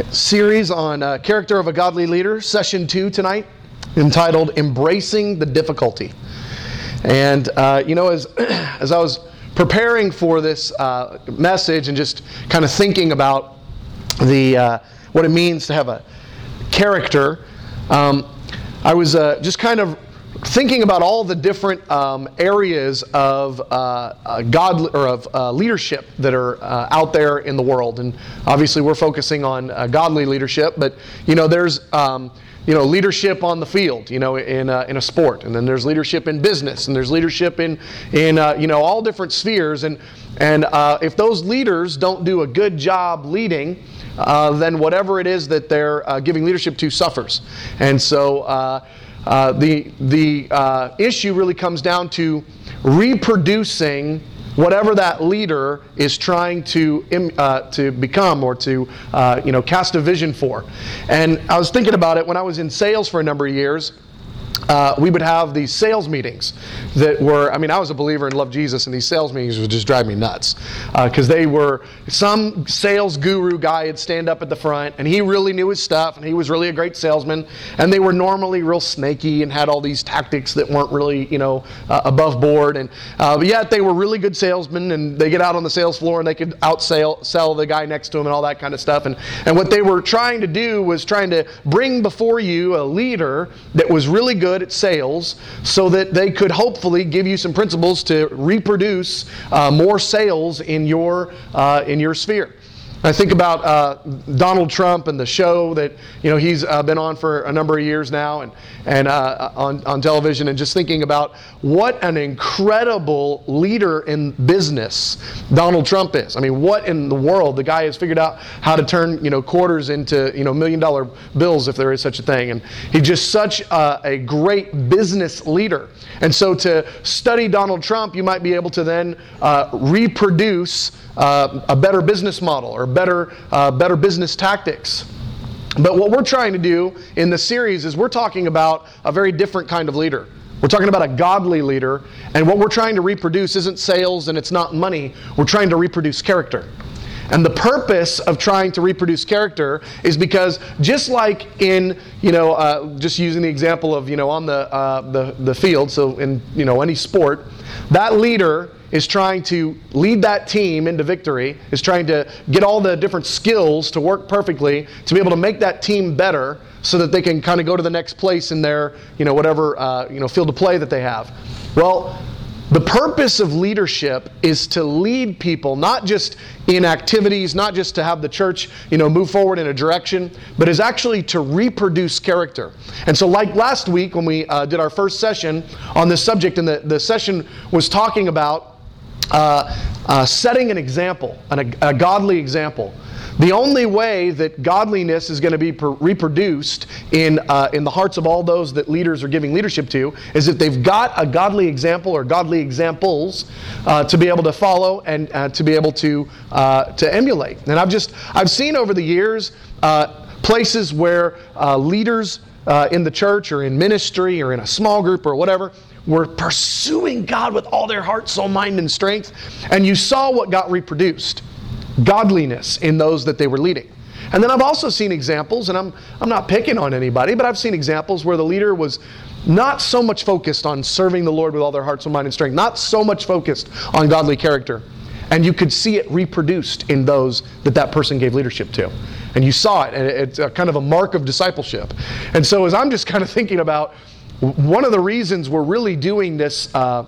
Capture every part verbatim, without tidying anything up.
series on uh, character of a godly leader, session two tonight, entitled Embracing the Difficulty. And, uh, you know, as, as I was preparing for this uh, message and just kind of thinking about the uh, what it means to have a character, um, I was uh, just kind of thinking about all the different um, areas of uh, uh, God or of uh, leadership that are uh, out there in the world, and obviously we're focusing on uh, godly leadership. But you know, there's um, you know leadership on the field, you know, in uh, in a sport, and then there's leadership in business, and there's leadership in in uh, you know all different spheres. And and uh, if those leaders don't do a good job leading, uh, then whatever it is that they're uh, giving leadership to suffers. And so. Uh, Uh, the the uh, issue really comes down to reproducing whatever that leader is trying to uh, to become or to uh, you know cast a vision for. And I was thinking about it when I was in sales for a number of years. Uh, we would have these sales meetings that were, I mean, I was a believer and loved Jesus, and these sales meetings would just drive me nuts. Because uh, they were, some sales guru guy would stand up at the front, and he really knew his stuff, and he was really a great salesman. And they were normally real snaky and had all these tactics that weren't really, you know, uh, above board. And uh, but yet they were really good salesmen, and they get out on the sales floor, and they could outsell sell the guy next to him and all that kind of stuff. And, and what they were trying to do was trying to bring before you a leader that was really good at sales, so that they could hopefully give you some principles to reproduce uh, more sales in your uh, in your sphere. I think about uh, Donald Trump and the show that you know he's uh, been on for a number of years now, and and uh, on on television, and just thinking about what an incredible leader in business Donald Trump is. I mean, what in the world? The guy has figured out how to turn you know quarters into you know million dollar bills, if there is such a thing, and he's just such a, a great business leader. And so to study Donald Trump, you might be able to then uh, reproduce uh, a better business model or better uh, better business tactics. But what we're trying to do in the series is we're talking about a very different kind of leader. We're talking about a godly leader, and what we're trying to reproduce isn't sales and it's not money. We're trying to reproduce character. And the purpose of trying to reproduce character is because just like in, you know, uh, just using the example of, you know, on the, uh, the the field, so in, you know, any sport, that leader is trying to lead that team into victory, is trying to get all the different skills to work perfectly to be able to make that team better so that they can kind of go to the next place in their, you know, whatever, uh, you know, field of play that they have. Well, the purpose of leadership is to lead people, not just in activities, not just to have the church, you know, move forward in a direction, but is actually to reproduce character. And so like last week when we uh, did our first session on this subject, and the, the session was talking about uh, uh, setting an example, an, a, a godly example. The only way that godliness is going to be per- reproduced in uh, in the hearts of all those that leaders are giving leadership to is if they've got a godly example or godly examples uh, to be able to follow and uh, to be able to uh, to emulate. And I've just I've seen over the years uh, places where uh, leaders uh, in the church or in ministry or in a small group or whatever were pursuing God with all their heart, soul, mind, and strength, and you saw what got reproduced. Godliness in those that they were leading. And then I've also seen examples, and I'm I'm not picking on anybody, but I've seen examples where the leader was not so much focused on serving the Lord with all their heart, soul, mind, and strength, not so much focused on godly character. And you could see it reproduced in those that that person gave leadership to. And you saw it, and it's a kind of a mark of discipleship. And so as I'm just kind of thinking about, one of the reasons we're really doing this uh,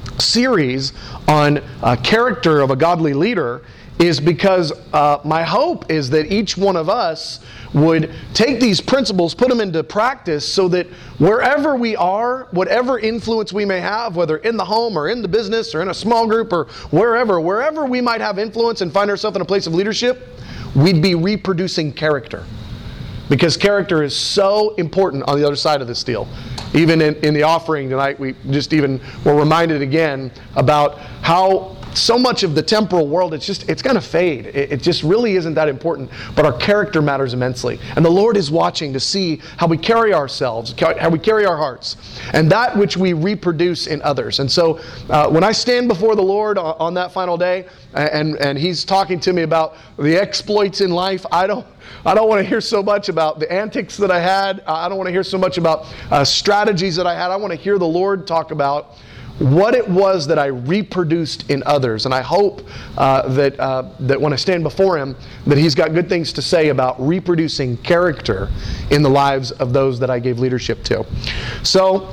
series on uh, character of a godly leader is because uh, my hope is that each one of us would take these principles, put them into practice, so that wherever we are, whatever influence we may have, whether in the home or in the business or in a small group or wherever, wherever we might have influence and find ourselves in a place of leadership, we'd be reproducing character. Because character is so important on the other side of this deal. Even in, in the offering tonight, we just even were reminded again about how so much of the temporal world, it's just, it's going to fade. It, it just really isn't that important. But our character matters immensely. And the Lord is watching to see how we carry ourselves, how we carry our hearts, and that which we reproduce in others. And so uh, when I stand before the Lord on, on that final day, and, and He's talking to me about the exploits in life, I don't I don't want to hear so much about the antics that I had. I don't want to hear so much about uh, strategies that I had. I want to hear the Lord talk about what it was that I reproduced in others. And I hope uh, that uh, that when I stand before Him, that He's got good things to say about reproducing character in the lives of those that I gave leadership to. So,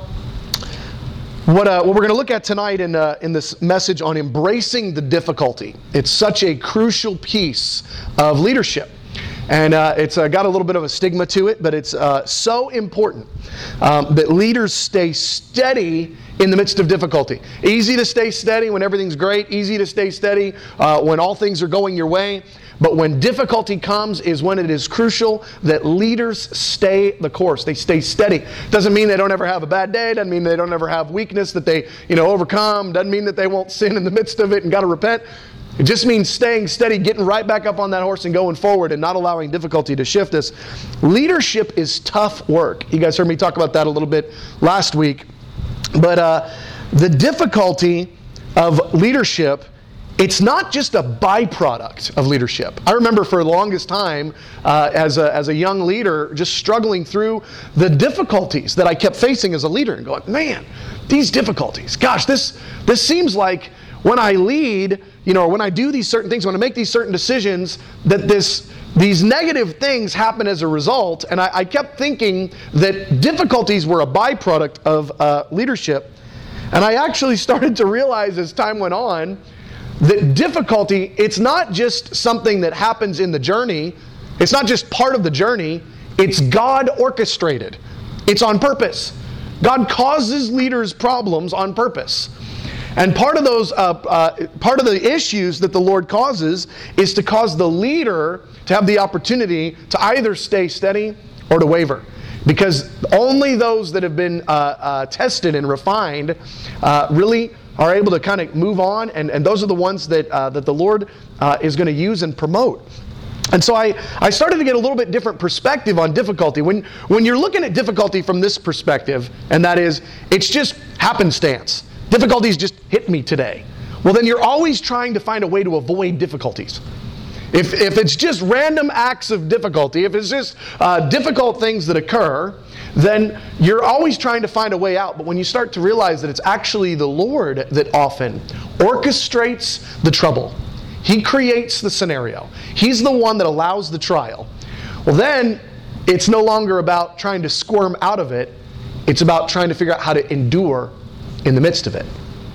What, uh, what we're going to look at tonight in, uh, in this message on embracing the difficulty. It's such a crucial piece of leadership. And uh, it's uh, got a little bit of a stigma to it, but it's uh, so important um, that leaders stay steady in the midst of difficulty. Easy to stay steady when everything's great. Easy to stay steady uh, when all things are going your way. But when difficulty comes is when it is crucial that leaders stay the course. They stay steady. Doesn't mean they don't ever have a bad day. Doesn't mean they don't ever have weakness that they, you know, overcome. Doesn't mean that they won't sin in the midst of it and got to repent. It just means staying steady, getting right back up on that horse and going forward and not allowing difficulty to shift us. Leadership is tough work. You guys heard me talk about that a little bit last week. But uh, the difficulty of leadership, it's not just a byproduct of leadership. I remember for the longest time uh, as, a, as a young leader just struggling through the difficulties that I kept facing as a leader and going, man, these difficulties, gosh, this, this seems like when I lead, you know, or when I do these certain things, when I make these certain decisions, that this these negative things happen as a result. And I, I kept thinking that difficulties were a byproduct of uh, leadership. And I actually started to realize as time went on that difficulty, it's not just something that happens in the journey. It's not just part of the journey. It's God orchestrated. It's on purpose. God causes leaders problems on purpose. And part of those, uh, uh, part of the issues that the Lord causes is to cause the leader to have the opportunity to either stay steady or to waver. Because only those that have been uh, uh, tested and refined uh, really are able to kind of move on, and, and those are the ones that uh, that the Lord uh, is going to use and promote. And so I, I started to get a little bit different perspective on difficulty. When, when you're looking at difficulty from this perspective, and that is, it's just happenstance. Difficulties just hit me today. Well, then you're always trying to find a way to avoid difficulties. If, if it's just random acts of difficulty, if it's just uh, difficult things that occur, then you're always trying to find a way out. But when you start to realize that it's actually the Lord that often orchestrates the trouble, He creates the scenario, He's the one that allows the trial, well then it's no longer about trying to squirm out of it. It's about trying to figure out how to endure in the midst of it.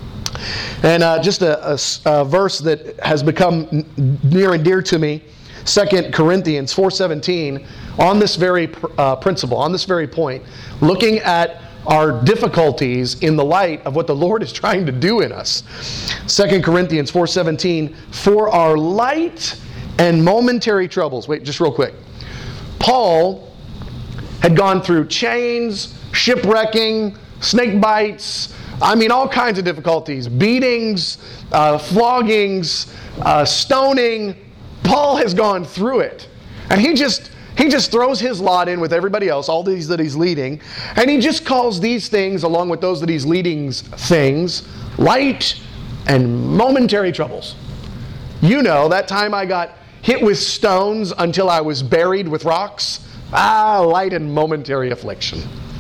And uh, just a, a, a verse that has become n- near and dear to me, Second Corinthians four seventeen, on this very pr- uh, principle, on this very point, looking at our difficulties in the light of what the Lord is trying to do in us. Second Corinthians four seventeen, for our light and momentary troubles. Wait, just real quick. Paul had gone through chains, shipwrecking, snake bites, I mean, all kinds of difficulties, beatings, uh, floggings, uh, stoning. Paul has gone through it. And he just he just throws his lot in with everybody else, all these that he's leading, and he just calls these things, along with those that he's leading things, light and momentary troubles. You know, that time I got hit with stones until I was buried with rocks. Ah, light and momentary affliction.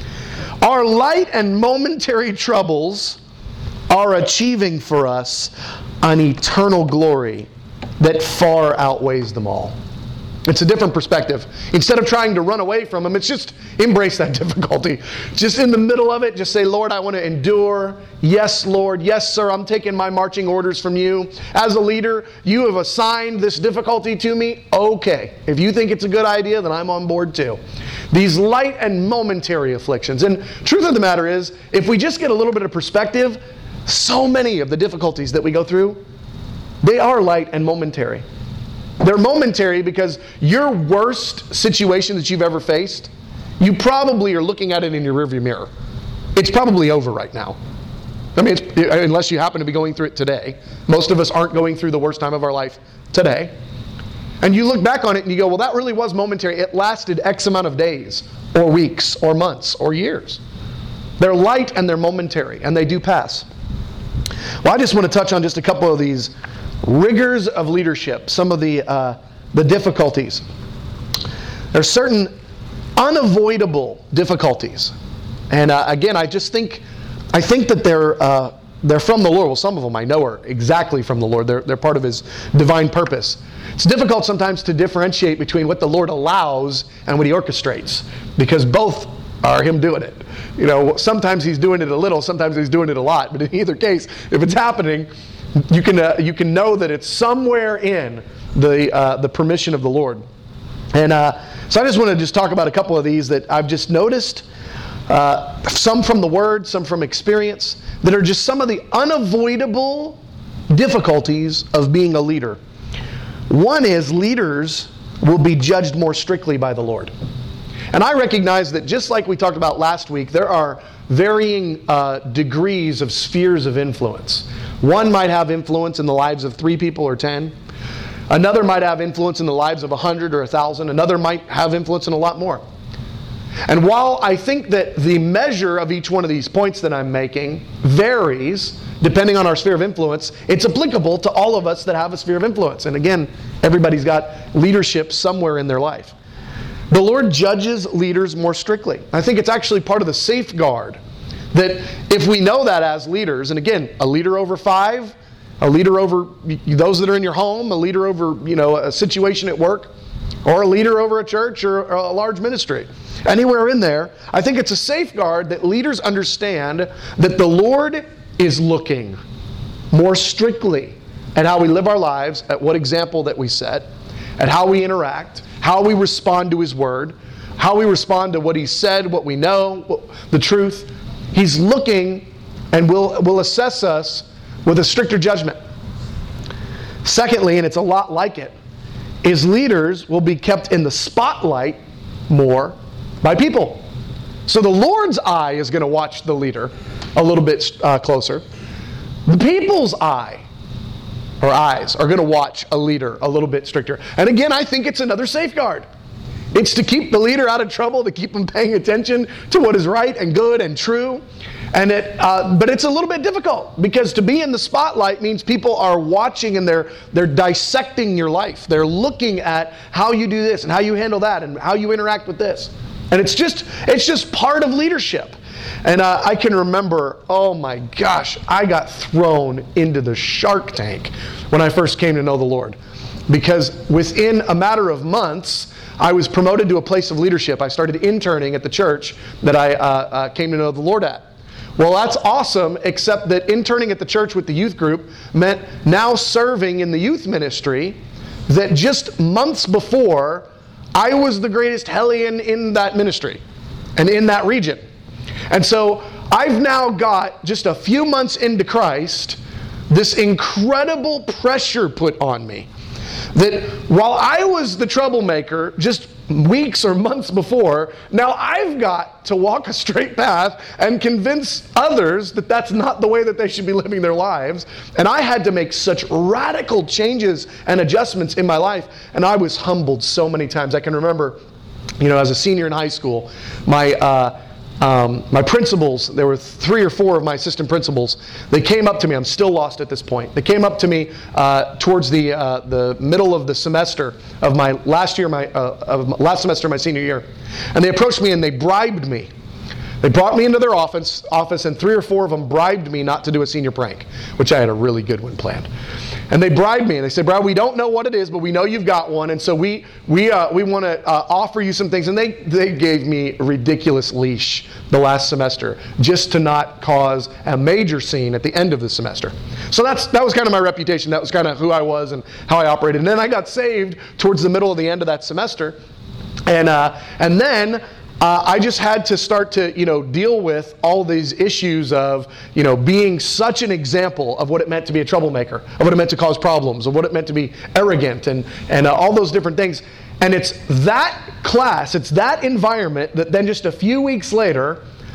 Our light and momentary troubles are achieving for us an eternal glory that far outweighs them all. It's a different perspective. Instead of trying to run away from them, it's just embrace that difficulty. Just in the middle of it, just say, Lord, I want to endure. Yes, Lord. Yes, sir, I'm taking my marching orders from you. As a leader, you have assigned this difficulty to me. Okay. If you think it's a good idea, then I'm on board too. These light and momentary afflictions. And truth of the matter is, if we just get a little bit of perspective, so many of the difficulties that we go through, they are light and momentary. They're momentary because your worst situation that you've ever faced, you probably are looking at it in your rearview mirror. It's probably over right now. I mean, it's, unless you happen to be going through it today. Most of us aren't going through the worst time of our life today. And you look back on it and you go, well, that really was momentary. It lasted X amount of days or weeks or months or years. They're light and they're momentary, and they do pass. Well, I just want to touch on just a couple of these rigors of leadership, some of the uh, the difficulties. There's certain unavoidable difficulties, and uh, again, I just think I think that they're uh, they're from the Lord. Well, some of them I know are exactly from the Lord. They're they're part of His divine purpose. It's difficult sometimes to differentiate between what the Lord allows and what He orchestrates, because both are Him doing it. You know, sometimes He's doing it a little, sometimes He's doing it a lot. But in either case, if it's happening, you can uh, you can know that it's somewhere in the uh, the permission of the Lord. And uh, so I just want to just talk about a couple of these that I've just noticed, uh, some from the Word, some from experience, that are just some of the unavoidable difficulties of being a leader. One is leaders will be judged more strictly by the Lord. And I recognize that just like we talked about last week, there are varying uh, degrees of spheres of influence. One might have influence in the lives of three people or ten. Another might have influence in the lives of a hundred or a thousand. Another might have influence in a lot more. And while I think that the measure of each one of these points that I'm making varies depending on our sphere of influence, it's applicable to all of us that have a sphere of influence. And again, everybody's got leadership somewhere in their life. The Lord judges leaders more strictly. I think it's actually part of the safeguard that if we know that as leaders, and again, a leader over five, a leader over those that are in your home, a leader over, you know, a situation at work, or a leader over a church or a large ministry, anywhere in there, I think it's a safeguard that leaders understand that the Lord is looking more strictly at how we live our lives, at what example that we set, at how we interact, how we respond to His Word, how we respond to what He said, what we know, the truth. He's looking and will, will assess us with a stricter judgment. Secondly, and it's a lot like it, is leaders will be kept in the spotlight more by people. So the Lord's eye is going to watch the leader a little bit uh, closer. The people's eye or eyes are going to watch a leader a little bit stricter. And again, I think it's another safeguard. It's to keep the leader out of trouble, to keep them paying attention to what is right and good and true. And it, uh, but it's a little bit difficult, because to be in the spotlight means people are watching and they're they're dissecting your life. They're looking at how you do this and how you handle that and how you interact with this. And it's just it's just part of leadership. And uh, I can remember, oh my gosh, I got thrown into the shark tank when I first came to know the Lord. Because within a matter of months, I was promoted to a place of leadership. I started interning at the church that I uh, uh, came to know the Lord at. Well, that's awesome, except that interning at the church with the youth group meant now serving in the youth ministry that just months before, I was the greatest hellion in that ministry and in that region. And so I've now got, just a few months into Christ, this incredible pressure put on me that while I was the troublemaker just weeks or months before, now I've got to walk a straight path and convince others that that's not the way that they should be living their lives. And I had to make such radical changes and adjustments in my life, and I was humbled so many times. I can remember, you know, as a senior in high school, my uh, Um, my principals, there were three or four of my assistant principals, they came up to me, I'm still lost at this point, they came up to me uh, towards the uh, the middle of the semester of my last year, my uh, of my, last semester of my senior year, and they approached me and they bribed me. They brought me into their office, office and three or four of them bribed me not to do a senior prank, which I had a really good one planned. And they bribed me and they said, "Brad, we don't know what it is, but we know you've got one, and so we we uh, we want to uh, offer you some things." And they they gave me a ridiculous leash the last semester just to not cause a major scene at the end of the semester. So that's that was kind of my reputation. That was kind of who I was and how I operated. And then I got saved towards the middle of the end of that semester, and uh, and then. Uh, I just had to start to, you know, deal with all these issues of, you know, being such an example of what it meant to be a troublemaker, of what it meant to cause problems, of what it meant to be arrogant, and and uh, all those different things. And it's that class, it's that environment that then just a few weeks later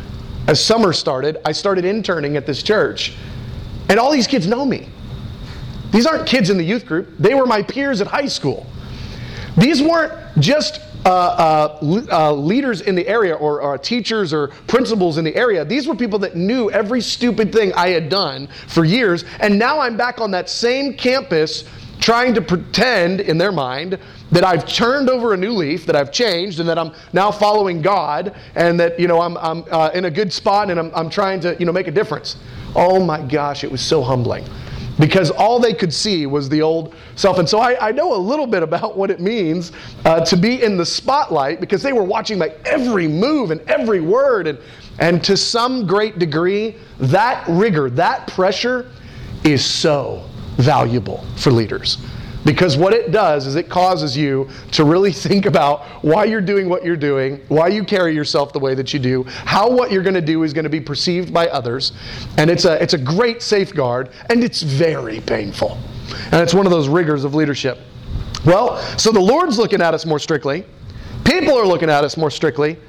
as summer started, I started interning at this church. And all these kids know me. These aren't kids in the youth group. They were my peers at high school. These weren't just uh, uh, uh, leaders in the area or, or teachers or principals in the area. These were people that knew every stupid thing I had done for years. And now I'm back on that same campus trying to pretend in their mind that I've turned over a new leaf, that I've changed, and that I'm now following God, and that, you know, I'm, I'm uh, in a good spot, and I'm, I'm trying to, you know, make a difference. Oh my gosh, it was so humbling. Because all they could see was the old self. And so I, I know a little bit about what it means uh, to be in the spotlight, because they were watching my every move and every word. And, and to some great degree, that rigor, that pressure is so valuable for leaders. Because what it does is it causes you to really think about why you're doing what you're doing, why you carry yourself the way that you do, how what you're going to do is going to be perceived by others. And it's a, it's a great safeguard, and it's very painful. And it's one of those rigors of leadership. Well, so the Lord's looking at us more strictly. People are looking at us more strictly.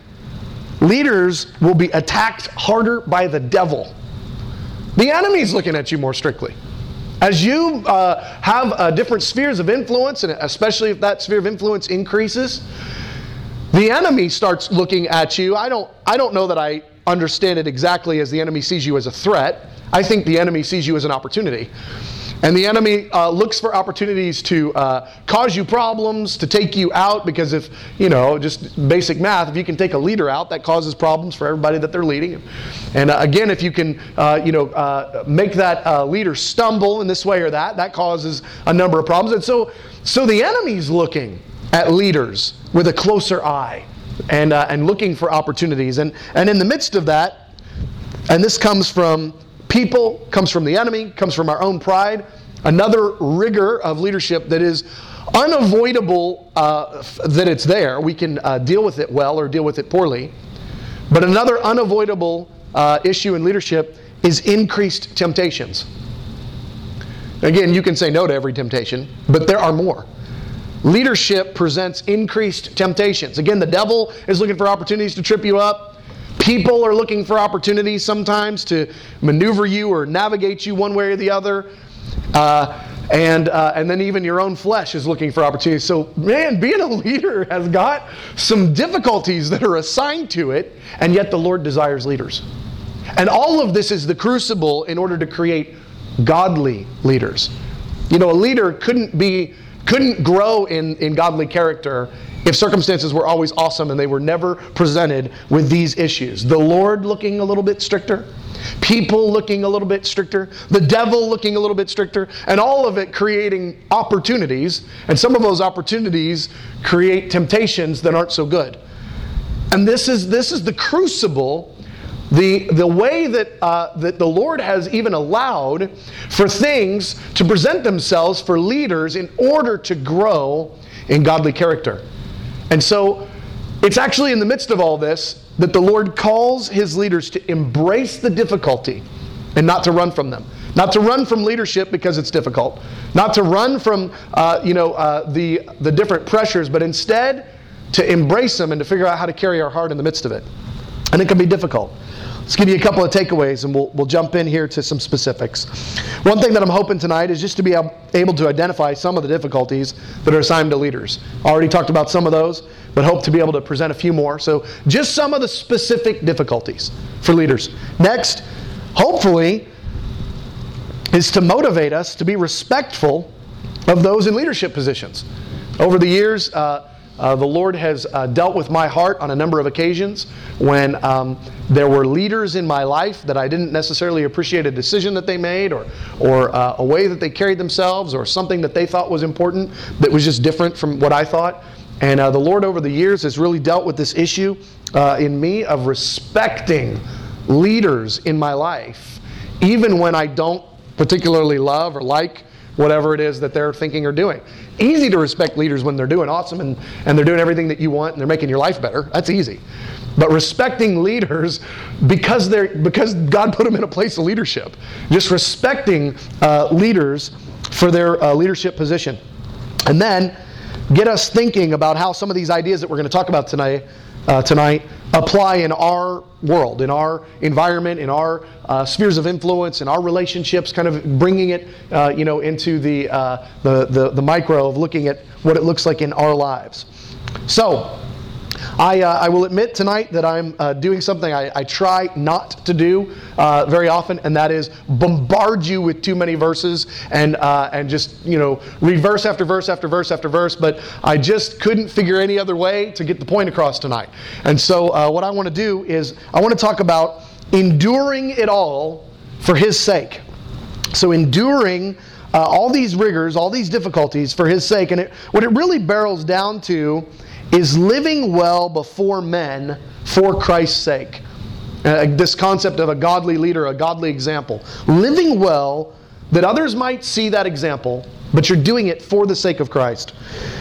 Leaders will be attacked harder by the devil. The enemy's looking at you more strictly. As you uh, have uh, different spheres of influence, and especially if that sphere of influence increases, the enemy starts looking at you. I don't, I don't know that I understand it exactly as the enemy sees you as a threat. I think the enemy sees you as an opportunity. And the enemy uh, looks for opportunities to uh, cause you problems, to take you out, because if, you know, just basic math, if you can take a leader out, that causes problems for everybody that they're leading. And uh, again, if you can, uh, you know, uh, make that uh, leader stumble in this way or that, that causes a number of problems. And so, so the enemy's looking at leaders with a closer eye and uh, and looking for opportunities. And and in the midst of that, and this comes from people, comes from the enemy, comes from our own pride. Another rigor of leadership that is unavoidable uh, that it's there. We can uh, deal with it well or deal with it poorly. But another unavoidable uh, issue in leadership is increased temptations. Again, you can say no to every temptation, but there are more. Leadership presents increased temptations. Again, the devil is looking for opportunities to trip you up. People are looking for opportunities sometimes to maneuver you or navigate you one way or the other. Uh, and uh, and then even your own flesh is looking for opportunities. So, man, being a leader has got some difficulties that are assigned to it, and yet the Lord desires leaders. And all of this is the crucible in order to create godly leaders. You know, a leader couldn't be couldn't grow in, in godly character if circumstances were always awesome and they were never presented with these issues. The Lord looking a little bit stricter, people looking a little bit stricter, the devil looking a little bit stricter, and all of it creating opportunities. And some of those opportunities create temptations that aren't so good. And this is this is the crucible, the the way that uh, that the Lord has even allowed for things to present themselves for leaders in order to grow in godly character. And so it's actually in the midst of all this that the Lord calls His leaders to embrace the difficulty and not to run from them. Not to run from leadership because it's difficult. Not to run from uh, you know uh, the the different pressures, but instead to embrace them and to figure out how to carry our heart in the midst of it. And it can be difficult. Let's give you a couple of takeaways, and we'll, we'll jump in here to some specifics. One thing that I'm hoping tonight is just to be able to identify some of the difficulties that are assigned to leaders. Already talked about some of those, but hope to be able to present a few more. So just some of the specific difficulties for leaders. Next, hopefully, is to motivate us to be respectful of those in leadership positions. Over the years, uh, Uh, the Lord has uh, dealt with my heart on a number of occasions when um, there were leaders in my life that I didn't necessarily appreciate a decision that they made, or, or uh, a way that they carried themselves, or something that they thought was important that was just different from what I thought. And uh, the Lord over the years has really dealt with this issue uh, in me of respecting leaders in my life, even when I don't particularly love or like whatever it is that they're thinking or doing. Easy to respect leaders when they're doing awesome and, and they're doing everything that you want and they're making your life better. That's easy. But respecting leaders because they're because God put them in a place of leadership. Just respecting uh, leaders for their uh, leadership position. And then get us thinking about how some of these ideas that we're going to talk about tonight uh, tonight apply in our world, in our environment, in our uh, spheres of influence, in our relationships, kind of bringing it uh, you know, into the, uh, the, the, the micro of looking at what it looks like in our lives. So, I, uh, I will admit tonight that I'm uh, doing something I, I try not to do uh, very often, and that is bombard you with too many verses and uh, and just, you know, read verse after verse after verse after verse, but I just couldn't figure any other way to get the point across tonight. And so uh, what I want to do is I want to talk about enduring it all for His sake. So enduring uh, all these rigors, all these difficulties for His sake, and it, what it really barrels down to is living well before men for Christ's sake. Uh, this concept of a godly leader, a godly example. Living well that others might see that example, but you're doing it for the sake of Christ.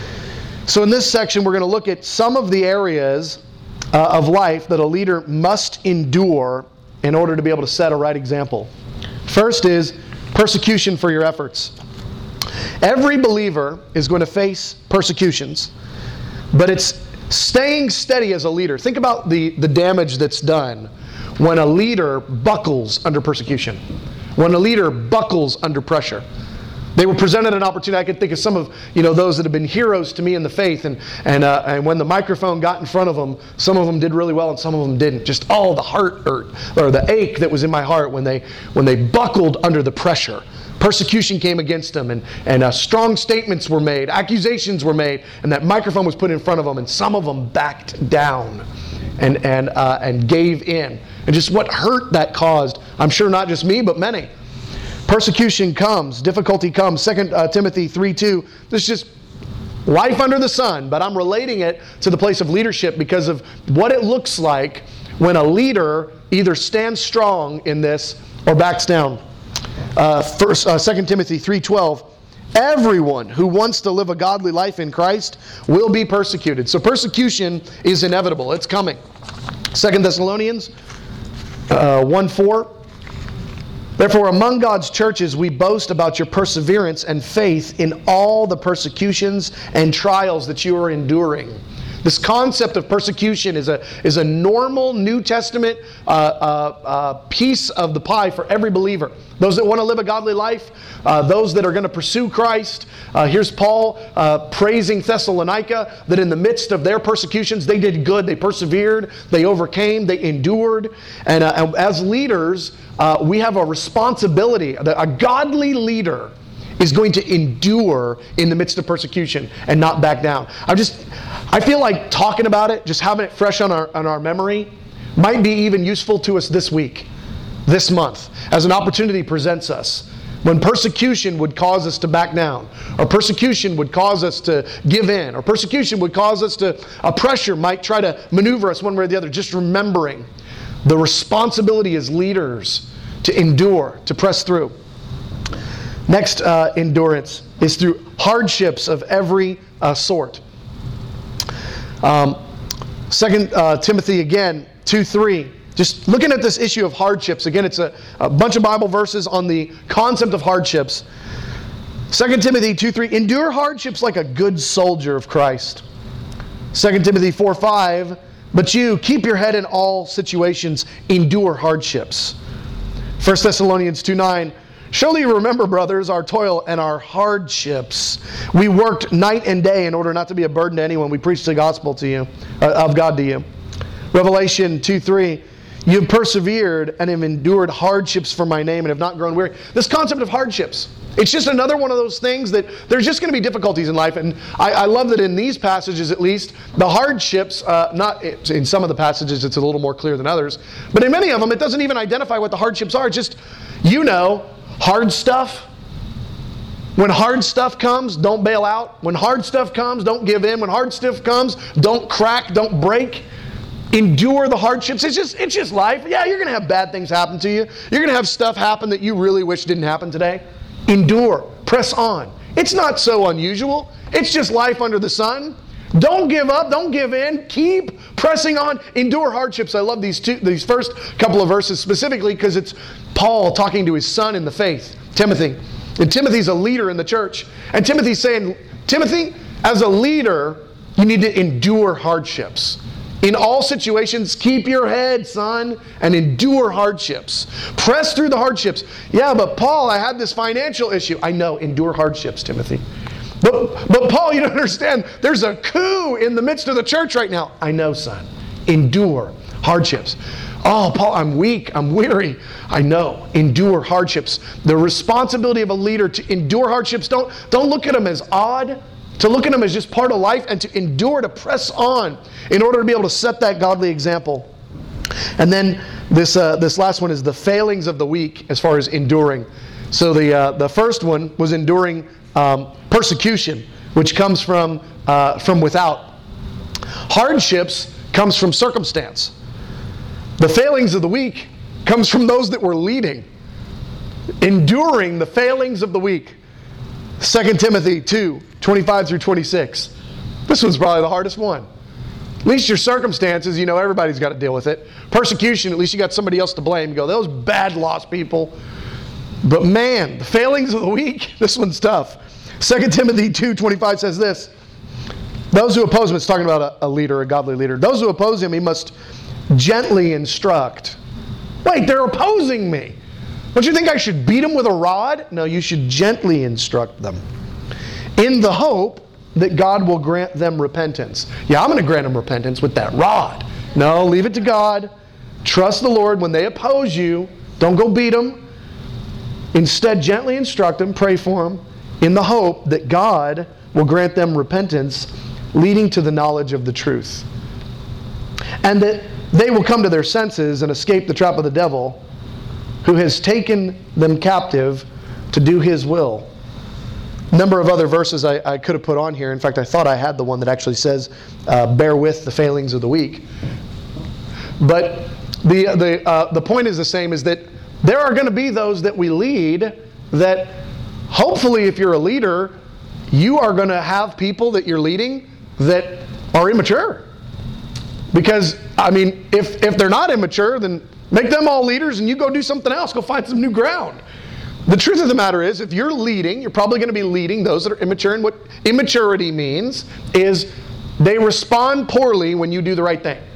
So in this section, we're going to look at some of the areas uh, of life that a leader must endure in order to be able to set a right example. First is persecution for your efforts. Every believer is going to face persecutions. But it's staying steady as a leader. Think about the, the damage that's done when a leader buckles under persecution. When a leader buckles under pressure. They were presented an opportunity. I could think of some of, you know, those that have been heroes to me in the faith. And and uh, and when the microphone got in front of them, some of them did really well and some of them didn't. Just all the heart hurt, or the ache that was in my heart when they when they buckled under the pressure. Persecution came against them, and, and uh, strong statements were made, accusations were made, and that microphone was put in front of them, and some of them backed down and and uh, and gave in. And just what hurt that caused, I'm sure not just me, but many. Persecution comes, difficulty comes. Second uh, Timothy three two, this is just life under the sun, but I'm relating it to the place of leadership because of what it looks like when a leader either stands strong in this or backs down. Uh, first, uh, Second Timothy three twelve, everyone who wants to live a godly life in Christ will be persecuted. So persecution is inevitable. It's coming. Second Thessalonians uh, one four, therefore among God's churches we boast about your perseverance and faith in all the persecutions and trials that you are enduring. This concept of persecution is a, is a normal New Testament uh, uh, uh, piece of the pie for every believer. Those that want to live a godly life, uh, those that are going to pursue Christ. Uh, here's Paul uh, praising Thessalonica that in the midst of their persecutions, they did good, they persevered, they overcame, they endured. And, uh, and as leaders, uh, we have a responsibility. A godly leader is going to endure in the midst of persecution and not back down. I'm just, I feel like talking about it, just having it fresh on our on our memory, might be even useful to us this week, this month, as an opportunity presents us. When persecution would cause us to back down, or persecution would cause us to give in, or persecution would cause us to, a pressure might try to maneuver us one way or the other, just remembering the responsibility as leaders to endure, to press through. Next uh, endurance is through hardships of every uh, sort. Um, Second uh, Timothy again, two three. Just looking at this issue of hardships. Again, it's a, a bunch of Bible verses on the concept of hardships. Second Timothy two three. Endure hardships like a good soldier of Christ. Second Timothy four five. But you, keep your head in all situations. Endure hardships. First Thessalonians two nine. Surely you remember, brothers, our toil and our hardships. We worked night and day in order not to be a burden to anyone. We preached the gospel to you, uh, of God to you. Revelation two three. You have persevered and have endured hardships for my name and have not grown weary. This concept of hardships, it's just another one of those things that there's just going to be difficulties in life. And I, I love that in these passages, at least, the hardships, uh, not in some of the passages it's a little more clear than others, but in many of them it doesn't even identify what the hardships are. It's just, you know, hard stuff. When hard stuff comes, don't bail out. When hard stuff comes, don't give in. When hard stuff comes, don't crack, don't break. Endure the hardships. It's just, it's just life. Yeah, you're going to have bad things happen to you. You're going to have stuff happen that you really wish didn't happen today. Endure. Press on. It's not so unusual. It's just life under the sun. Don't give up. Don't give in. Keep pressing on. Endure hardships. I love these two, these first couple of verses specifically because it's Paul talking to his son in the faith, Timothy. And Timothy's a leader in the church. And Timothy's saying, Timothy, as a leader, you need to endure hardships. In all situations, keep your head, son, and endure hardships. Press through the hardships. Yeah, but Paul, I had this financial issue. I know, endure hardships, Timothy. But, but Paul, you don't understand. There's a coup in the midst of the church right now. I know, son. Endure hardships. Oh, Paul, I'm weak. I'm weary. I know. Endure hardships. The responsibility of a leader to endure hardships. Don't, don't look at them as odd. To look at them as just part of life and to endure, to press on in order to be able to set that godly example. And then this uh, this last one is the failings of the weak as far as enduring. So the uh, the first one was enduring um, persecution, which comes from uh, from without. Hardships comes from circumstance. The failings of the weak comes from those that were leading. Enduring the failings of the weak. Second Timothy two, twenty-five through twenty-six. This one's probably the hardest one. At least your circumstances, you know, everybody's got to deal with it. Persecution, at least you got somebody else to blame. You go, those bad lost people. But man, the failings of the weak, this one's tough. Second Timothy two, twenty-five says this. Those who oppose him, it's talking about a, a leader, a godly leader. Those who oppose him, he must gently instruct. Wait, they're opposing me. Don't you think I should beat them with a rod? No, you should gently instruct them. In the hope that God will grant them repentance. Yeah, I'm going to grant them repentance with that rod. No, leave it to God. Trust the Lord. When they oppose you, don't go beat them. Instead, gently instruct them, pray for them, in the hope that God will grant them repentance, leading to the knowledge of the truth. And that they will come to their senses and escape the trap of the devil, who has taken them captive to do his will. A number of other verses I, I could have put on here. In fact, I thought I had the one that actually says, uh, bear with the failings of the weak. But the, the, uh, the point is the same, is that there are going to be those that we lead that hopefully if you're a leader, you are going to have people that you're leading that are immature. Because, I mean, if, if they're not immature, then make them all leaders and you go do something else. Go find some new ground. The truth of the matter is, if you're leading, you're probably going to be leading those that are immature. And what immaturity means is they respond poorly when you do the right thing.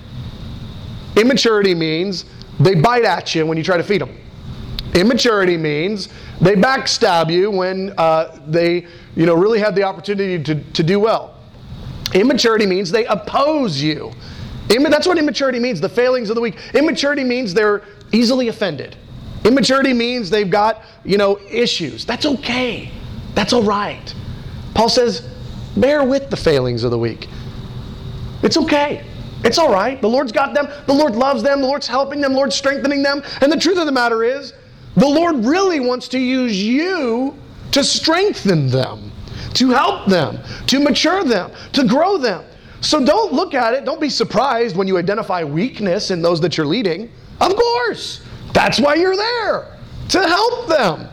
Immaturity means they bite at you when you try to feed them. Immaturity means they backstab you when uh, they you know, really had the opportunity to, to do well. Immaturity means they oppose you. That's what immaturity means, the failings of the weak. Immaturity means they're easily offended. Immaturity means they've got, you know, issues. That's okay. That's all right. Paul says, bear with the failings of the weak. It's okay. It's all right. The Lord's got them. The Lord loves them. The Lord's helping them. The Lord's strengthening them. And the truth of the matter is, the Lord really wants to use you to strengthen them, to help them, to mature them, to grow them. So don't look at it. Don't be surprised when you identify weakness in those that you're leading. Of course. That's why you're there. To help them.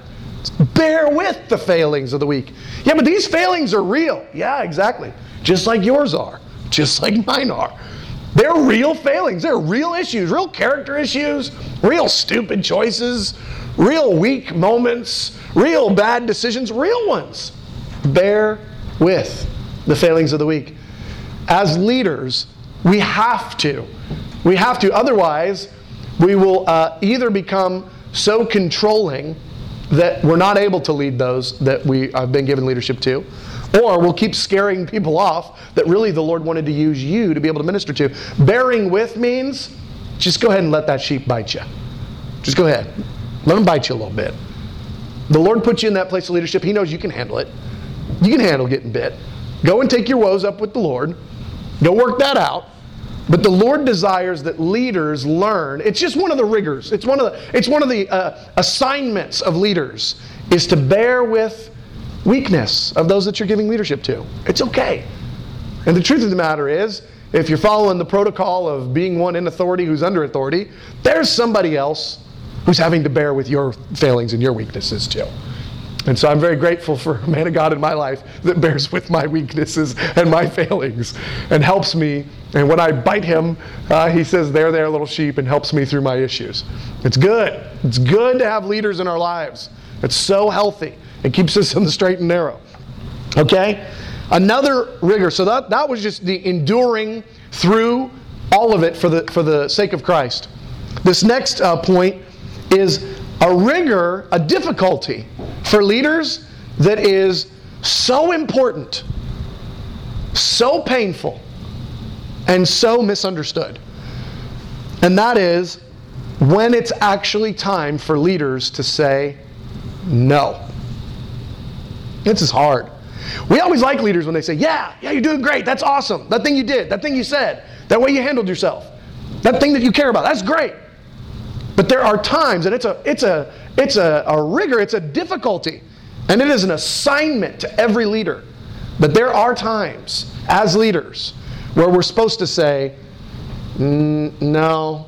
Bear with the failings of the weak. Yeah, but these failings are real. Yeah, exactly. Just like yours are. Just like mine are. They're real failings. They're real issues. Real character issues. Real stupid choices. Real weak moments. Real bad decisions. Real ones. Bear with the failings of the weak. As leaders, we have to. We have to. Otherwise, we will uh, either become so controlling that we're not able to lead those that we have been given leadership to, or we'll keep scaring people off that really the Lord wanted to use you to be able to minister to. Bearing with means just go ahead and let that sheep bite you. Just go ahead. Let him bite you a little bit. The Lord put you in that place of leadership. He knows you can handle it. You can handle getting bit. Go and take your woes up with the Lord. Go work that out. But the Lord desires that leaders learn. It's just one of the rigors. It's one of the, it's one of the uh, assignments of leaders is to bear with weakness of those that you're giving leadership to. It's okay. And the truth of the matter is, if you're following the protocol of being one in authority who's under authority, there's somebody else who's having to bear with your failings and your weaknesses too. And so I'm very grateful for a man of God in my life that bears with my weaknesses and my failings and helps me. And when I bite him, uh, he says, there, there, little sheep, and helps me through my issues. It's good. It's good to have leaders in our lives. It's so healthy. It keeps us in the straight and narrow. Okay? Another rigor. So that, that was just the enduring through all of it for the, for the sake of Christ. This next uh, point is a rigor, a difficulty for leaders that is so important, so painful, and so misunderstood. And that is when it's actually time for leaders to say no. This is hard. We always like leaders when they say, yeah, yeah, you're doing great, that's awesome. That thing you did, that thing you said, that way you handled yourself, that thing that you care about, that's great. But there are times, and it's a it's a it's a, a rigor, it's a difficulty, and it is an assignment to every leader. But there are times as leaders where we're supposed to say, mm, no,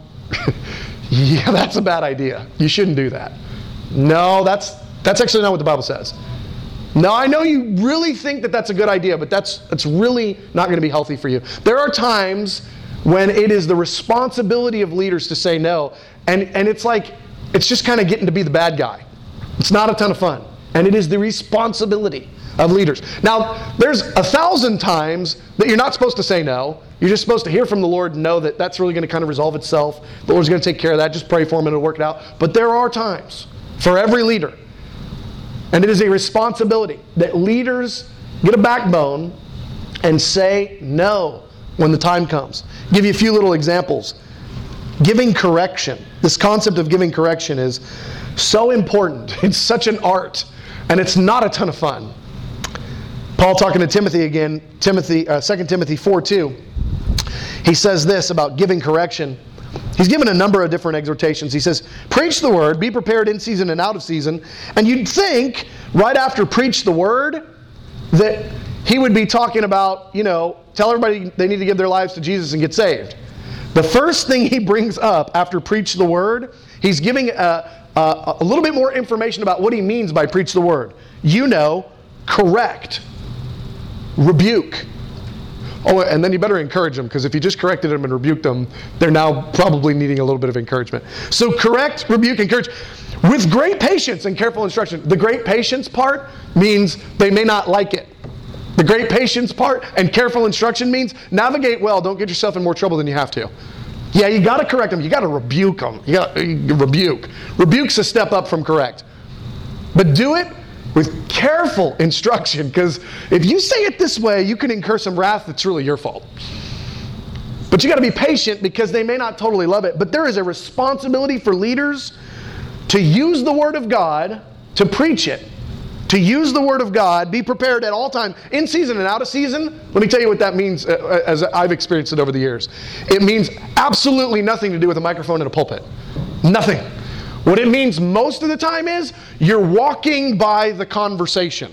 yeah, that's a bad idea. You shouldn't do that. No, that's that's actually not what the Bible says. No, I know you really think that that's a good idea, but that's that's really not going to be healthy for you. There are times when it is the responsibility of leaders to say no, and, and it's like, it's just kind of getting to be the bad guy. It's not a ton of fun. And it is the responsibility of leaders. Now, there's a thousand times that you're not supposed to say no. You're just supposed to hear from the Lord and know that that's really going to kind of resolve itself. The Lord's going to take care of that. Just pray for him and it'll work it out. But there are times for every leader, and it is a responsibility that leaders get a backbone and say no when the time comes. I'll give you a few little examples. Giving correction. This concept of giving correction is so important. It's such an art, and it's not a ton of fun. Paul talking to Timothy again, Timothy, uh, Second Timothy four two. He says this about giving correction. He's given a number of different exhortations. He says, preach the word, be prepared in season and out of season. And you'd think, right after preach the word, that he would be talking about, you know, tell everybody they need to give their lives to Jesus and get saved. The first thing he brings up after preach the word, he's giving a, a, a little bit more information about what he means by preach the word. You know, correct, rebuke. Oh, and then you better encourage them, because if you just corrected them and rebuked them, they're now probably needing a little bit of encouragement. So correct, rebuke, encourage, with great patience and careful instruction. The great patience part means they may not like it. The great patience part and careful instruction means navigate well, don't get yourself in more trouble than you have to. Yeah, you got to correct them. You got to rebuke them. You got to rebuke. Rebuke's a step up from correct. But do it with careful instruction, because if you say it this way, you can incur some wrath that's really your fault. But you got to be patient, because they may not totally love it. But there is a responsibility for leaders to use the Word of God, to preach it, to use the Word of God, be prepared at all times, in season and out of season. Let me tell you what that means uh, as I've experienced it over the years. It means absolutely nothing to do with a microphone and a pulpit. Nothing. What it means most of the time is you're walking by the conversation.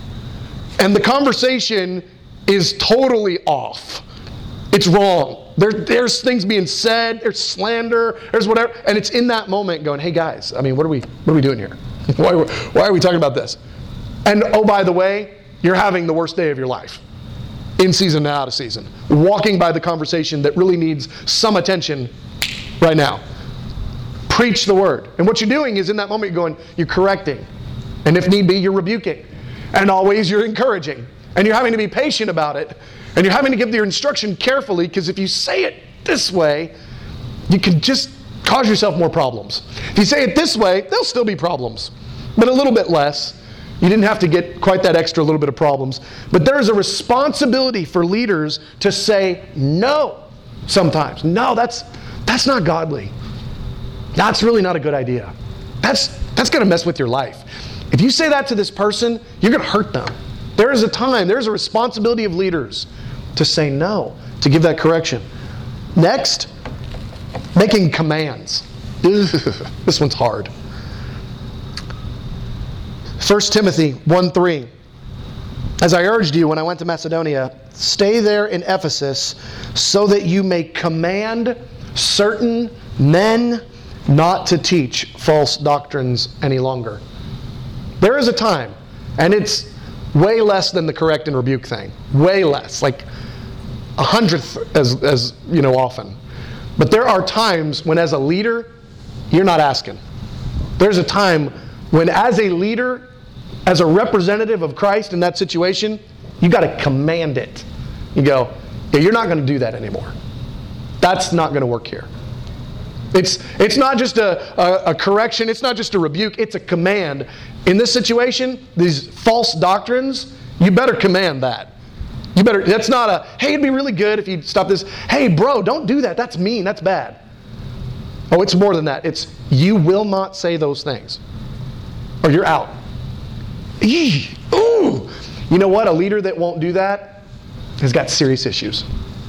And the conversation is totally off. It's wrong. There, there's things being said, there's slander, there's whatever, and it's in that moment going, hey guys, I mean, what are we, what are we doing here? why, why are we talking about this? And oh, by the way, you're having the worst day of your life. In season and out of season. Walking by the conversation that really needs some attention right now. Preach the word. And what you're doing is in that moment you're going, you're correcting. And if need be, you're rebuking. And always you're encouraging. And you're having to be patient about it. And you're having to give your instruction carefully, because if you say it this way, you can just cause yourself more problems. If you say it this way, there'll still be problems, but a little bit less. You didn't have to get quite that extra little bit of problems. But there is a responsibility for leaders to say no sometimes. No, that's that's not godly. That's really not a good idea. That's that's going to mess with your life. If you say that to this person, you're going to hurt them. There is a time, there's a responsibility of leaders to say no, to give that correction. Next, making commands. This one's hard. First Timothy one three. As I urged you when I went to Macedonia, stay there in Ephesus so that you may command certain men not to teach false doctrines any longer. There is a time, and it's way less than the correct and rebuke thing. Way less, like a hundredth as, as you know, often. But there are times when as a leader, you're not asking. There's a time when as a leader, as a representative of Christ in that situation, you got to command it. You go, yeah, you're not going to do that anymore. That's not going to work here. It's, it's not just a, a, a correction. It's not just a rebuke. It's a command. In this situation, these false doctrines, you better command that. You better, that's not a, hey, it'd be really good if you stop this. Hey, bro, don't do that. That's mean. That's bad. Oh, it's more than that. It's, you will not say those things, or you're out. Eee, ooh. You know what? A leader that won't do that has got serious issues.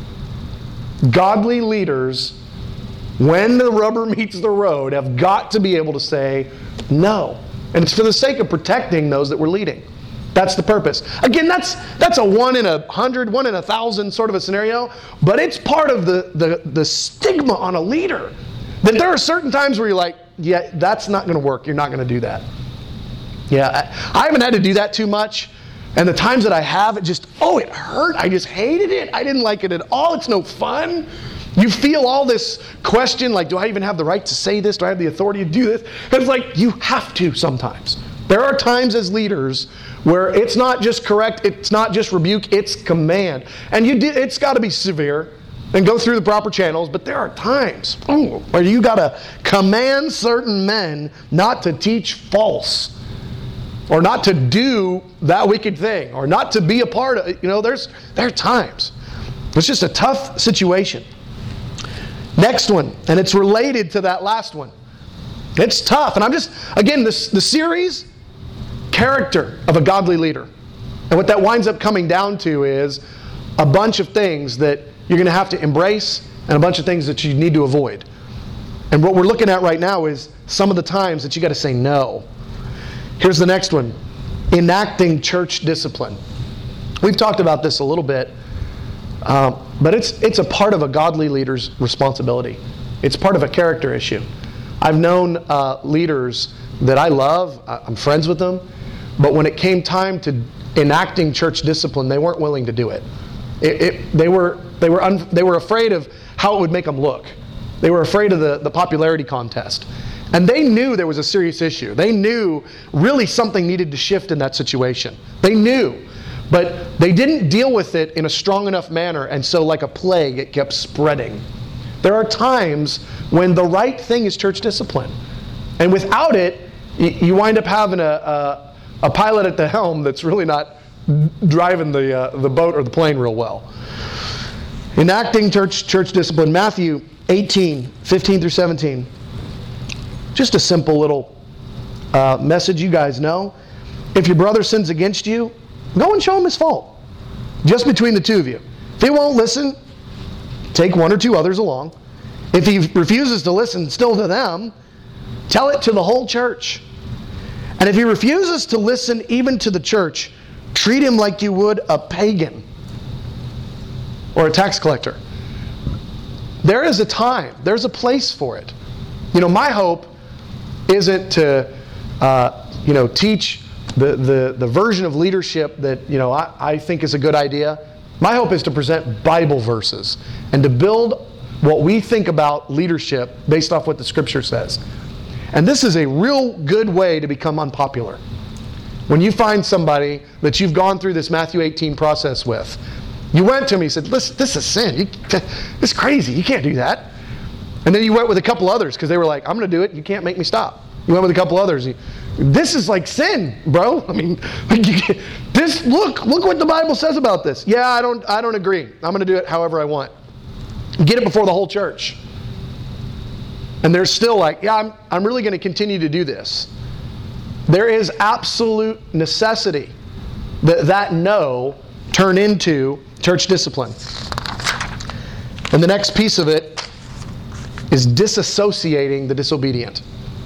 Godly leaders, when the rubber meets the road, have got to be able to say no. And it's for the sake of protecting those that we're leading. That's the purpose. Again, that's that's a one in a hundred, one in a thousand sort of a scenario, but it's part of the, the, the stigma on a leader. That there are certain times where you're like, yeah, that's not going to work. You're not going to do that. Yeah, I, I haven't had to do that too much. And the times that I have, it just, oh, it hurt. I just hated it. I didn't like it at all. It's no fun. You feel all this question, like, do I even have the right to say this? Do I have the authority to do this? And it's like, you have to sometimes. There are times as leaders where it's not just correct, it's not just rebuke, it's command. And you do, it's got to be severe and go through the proper channels, but there are times oh, where you got to command certain men not to teach false, or not to do that wicked thing, or not to be a part of it. You know, there's there are times. It's just a tough situation. Next one, and it's related to that last one. It's tough, and I'm just, again, this the series, character of a godly leader. And what that winds up coming down to is a bunch of things that you're going to have to embrace and a bunch of things that you need to avoid. And what we're looking at right now is some of the times that you got to say no. Here's the next one. Enacting church discipline. We've talked about this a little bit, um, but it's it's a part of a godly leader's responsibility. It's part of a character issue. I've known uh, leaders that I love. I'm friends with them. But when it came time to enacting church discipline, they weren't willing to do it. It, it they were they were un, they were afraid of how it would make them look. They were afraid of the, the popularity contest. And they knew there was a serious issue. They knew really something needed to shift in that situation. They knew. But they didn't deal with it in a strong enough manner, and so like a plague, it kept spreading. There are times when the right thing is church discipline. And without it, you wind up having a, a, a pilot at the helm that's really not driving the, uh, the boat or the plane real well. Enacting church, church discipline, Matthew eighteen, fifteen through seventeen. Just a simple little uh, message you guys know. If your brother sins against you, go and show him his fault. Just between the two of you. If he won't listen, take one or two others along. If he refuses to listen still to them, tell it to the whole church. And if he refuses to listen even to the church, treat him like you would a pagan or a tax collector. There is a time, there's a place for it. You know, my hope isn't to, uh, you know, teach the, the, the version of leadership that, you know, I, I think is a good idea. My hope is to present Bible verses and to build what we think about leadership based off what the Scripture says. And this is a real good way to become unpopular. When you find somebody that you've gone through this Matthew eighteen process with, you went to him and you said, listen, this is sin. You, this is crazy. You can't do that. And then you went with a couple others because they were like, I'm going to do it. You can't make me stop. You went with a couple others. You, this is like sin, bro. I mean, like you can't, this. Look, look what the Bible says about this. Yeah, I don't, I don't agree. I'm going to do it however I want. Get it before the whole church. And they're still like, yeah, I'm, I'm really going to continue to do this. There is absolute necessity that that no turn into church discipline. And the next piece of it is disassociating the disobedient.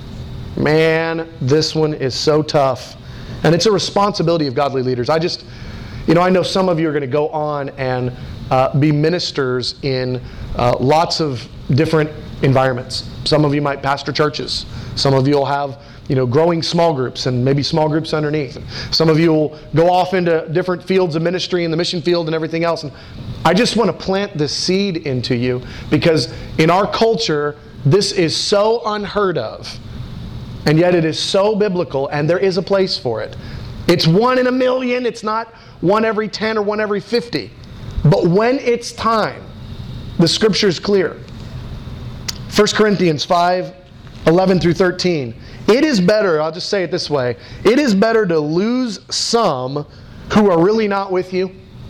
Man, this one is so tough. And it's a responsibility of godly leaders. I just, you know, I know some of you are going to go on and uh, be ministers in uh, lots of different environments. Some of you might pastor churches. Some of you will have, you know, growing small groups and maybe small groups underneath. Some of you will go off into different fields of ministry in the mission field and everything else. And I just want to plant this seed into you because in our culture, this is so unheard of. And yet it is so biblical, and there is a place for it. It's one in a million. It's not one every ten or one every fifty. But when it's time, The scripture is clear. First Corinthians five, eleven through thirteen. It is better, I'll just say it this way, it is better to lose some who are really not with you.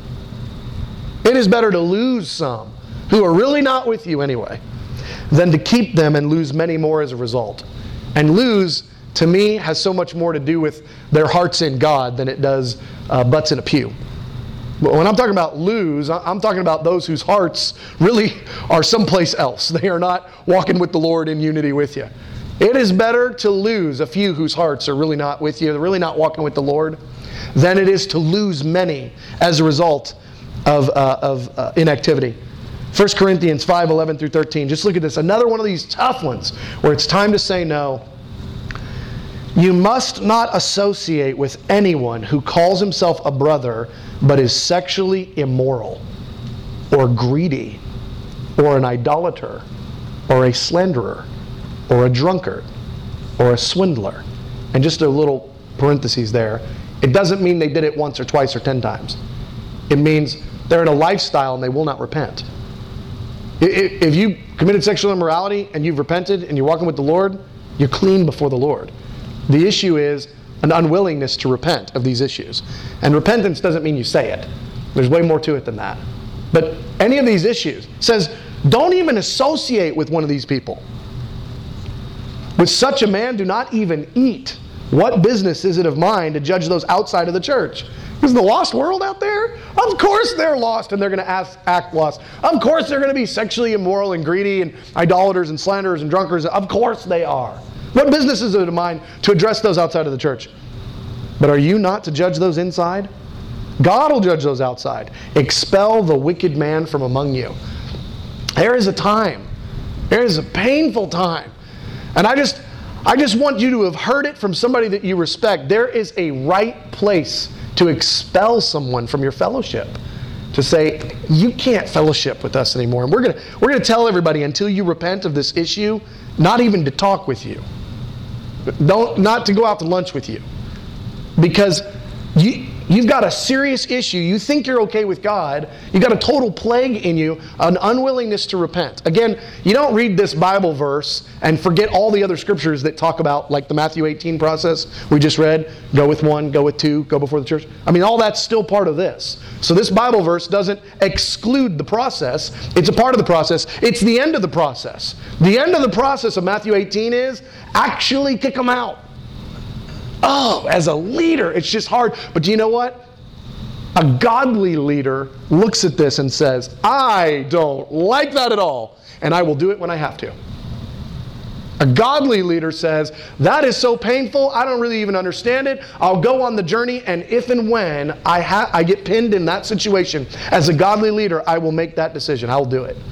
It is better to lose some who are really not with you anyway, than to keep them and lose many more as a result. And lose, to me, has so much more to do with their hearts in God than it does uh, butts in a pew. But when I'm talking about lose, I'm talking about those whose hearts really are someplace else. They are not walking with the Lord in unity with you. It is better to lose a few whose hearts are really not with you, they're really not walking with the Lord, than it is to lose many as a result of, uh, of uh, inactivity. First Corinthians five, eleven through thirteen. Just look at this. Another one of these tough ones where it's time to say no. You must not associate with anyone who calls himself a brother but is sexually immoral or greedy or an idolater or a slanderer or a drunkard or a swindler. And just a little parentheses there. It doesn't mean they did it once or twice or ten times. It means they're in a lifestyle and they will not repent. If you committed sexual immorality and you've repented and you're walking with the Lord, you're clean before the Lord. The issue is an unwillingness to repent of these issues. And repentance doesn't mean you say it. There's way more to it than that. But any of these issues says, don't even associate with one of these people. With such a man, do not even eat. What business is it of mine to judge those outside of the church? Is the lost world out there? Of course they're lost and they're going to act, act lost. Of course they're going to be sexually immoral and greedy and idolaters and slanderers and drunkards. Of course they are. What business is it of mine to address those outside of the church? But are you not to judge those inside? God will judge those outside. Expel the wicked man from among you. There is a time. There is a painful time. And I just, I just want you to have heard it from somebody that you respect. There is a right place to expel someone from your fellowship. To say, you can't fellowship with us anymore. And we're going to we're going to tell everybody until you repent of this issue, not even to talk with you. Don't, not to go out to lunch with you. Because you, you've got a serious issue. You think you're okay with God. You've got a total plague in you, an unwillingness to repent. Again, you don't read this Bible verse and forget all the other scriptures that talk about, like the Matthew eighteen process we just read, go with one, go with two, go before the church. I mean, all that's still part of this. So this Bible verse doesn't exclude the process. It's a part of the process. It's the end of the process. The end of the process of Matthew eighteen is actually kick them out. Oh, as a leader, it's just hard. But do you know what? A godly leader looks at this and says, I don't like that at all, and I will do it when I have to. A godly leader says, that is so painful, I don't really even understand it. I'll go on the journey, and if and when I, ha- I get pinned in that situation, as a godly leader, I will make that decision. I will do it.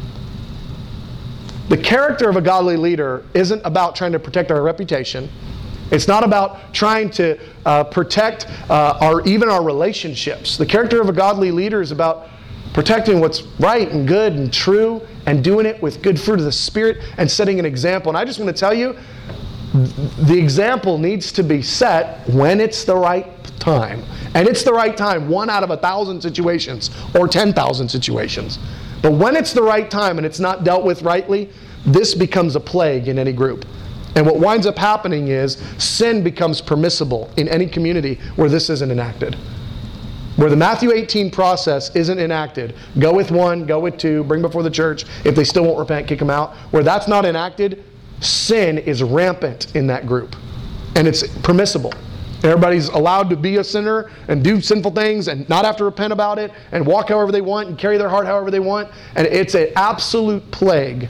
The character of a godly leader isn't about trying to protect our reputation. It's not about trying to uh, protect uh, our even our relationships. The character of a godly leader is about protecting what's right and good and true and doing it with good fruit of the Spirit and setting an example. And I just want to tell you, the example needs to be set when it's the right time. And it's the right time, one out of a thousand situations or ten thousand situations. But when it's the right time and it's not dealt with rightly, this becomes a plague in any group. And what winds up happening is sin becomes permissible in any community where this isn't enacted. Where the Matthew eighteen process isn't enacted, go with one, go with two, bring before the church. If they still won't repent, kick them out. Where that's not enacted, sin is rampant in that group. And it's permissible. Everybody's allowed to be a sinner and do sinful things and not have to repent about it and walk however they want and carry their heart however they want. And it's an absolute plague.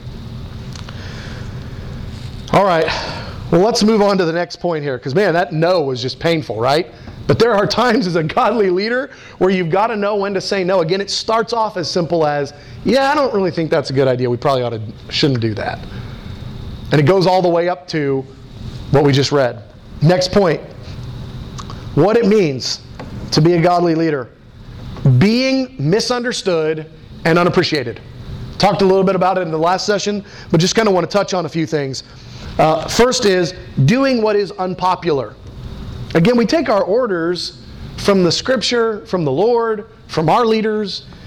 All right, well, let's move on to the next point here, because, man, that no was just painful, right? But there are times as a godly leader where you've got to know when to say no. Again, it starts off as simple as, yeah, I don't really think that's a good idea. We probably ought to, shouldn't do that. And it goes all the way up to what we just read. Next point, what it means to be a godly leader. Being misunderstood and unappreciated. Talked a little bit about it in the last session, but just kind of want to touch on a few things. Uh, first is doing what is unpopular. Again, we take our orders from the Scripture, from the Lord, from our leaders.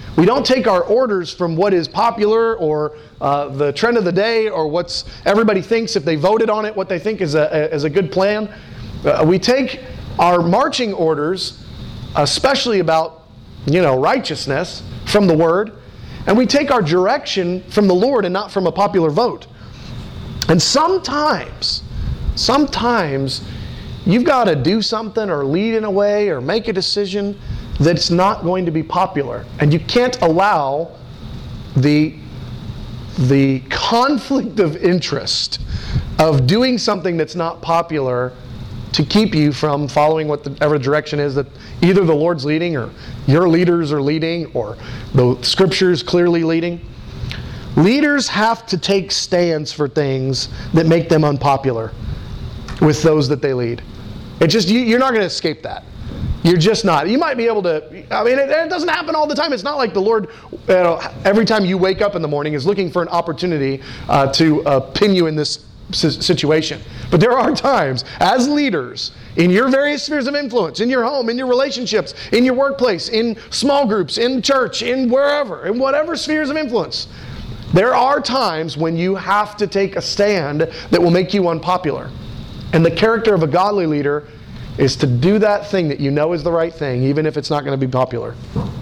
We don't take our orders from what is popular or uh, the trend of the day or what's everybody thinks if they voted on it, what they think is a, is a good plan. Uh, we take our marching orders, especially about, you know, righteousness, from the Word, and we take our direction from the Lord and not from a popular vote. And sometimes, sometimes you've got to do something or lead in a way or make a decision that's not going to be popular. And you can't allow the, the conflict of interest of doing something that's not popular to keep you from following whatever direction is that either the Lord's leading or your leaders are leading or the Scripture's clearly leading. Leaders have to take stands for things that make them unpopular with those that they lead. It just you, you're not going to escape that. You're just not. You might be able to, I mean, it, it doesn't happen all the time. It's not like the Lord, you know, every time you wake up in the morning is looking for an opportunity uh, to uh, pin you in this situation. But there are times, as leaders, in your various spheres of influence, in your home, in your relationships, in your workplace, in small groups, in church, in wherever, in whatever spheres of influence, there are times when you have to take a stand that will make you unpopular. And the character of a godly leader is to do that thing that you know is the right thing, even if it's not going to be popular.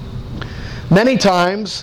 Many times,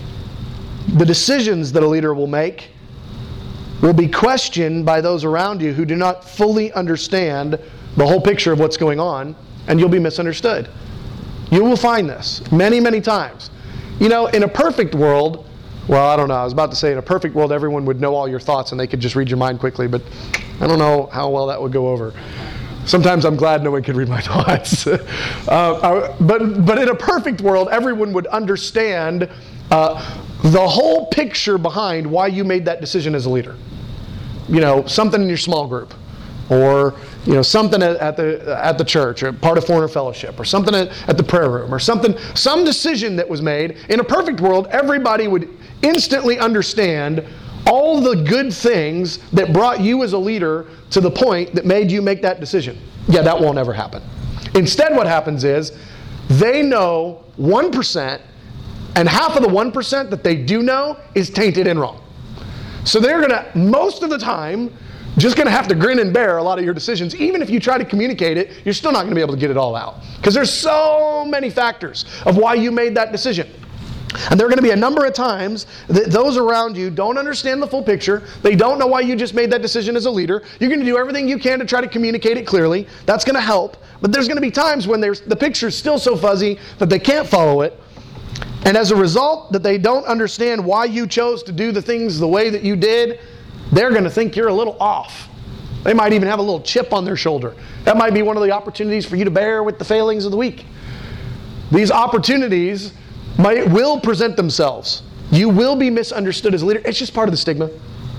the decisions that a leader will make will be questioned by those around you who do not fully understand the whole picture of what's going on, and you'll be misunderstood. You will find this many, many times. You know, in a perfect world, well, I don't know, I was about to say in a perfect world everyone would know all your thoughts and they could just read your mind quickly, but I don't know how well that would go over. Sometimes I'm glad no one can read my thoughts. uh, but, but in a perfect world, everyone would understand uh, the whole picture behind why you made that decision as a leader. You know, something in your small group, or you know, something at, at the at the church, or part of Foreigner Fellowship, or something at, at the prayer room, or something, some decision that was made. In a perfect world, everybody would instantly understand all the good things that brought you as a leader to the point that made you make that decision. Yeah, that won't ever happen. Instead, what happens is they know one percent, and half of the one percent that they do know is tainted and wrong. So they're going to, most of the time, just going to have to grin and bear a lot of your decisions. Even if you try to communicate it, you're still not going to be able to get it all out. Because there's so many factors of why you made that decision. And there are going to be a number of times that those around you don't understand the full picture. They don't know why you just made that decision as a leader. You're going to do everything you can to try to communicate it clearly. That's going to help. But there's going to be times when there's, the picture's still so fuzzy that they can't follow it. And as a result, that they don't understand why you chose to do the things the way that you did, they're going to think you're a little off. They might even have a little chip on their shoulder. That might be one of the opportunities for you to bear with the failings of the week. These opportunities might, will present themselves. You will be misunderstood as a leader. It's just part of the stigma.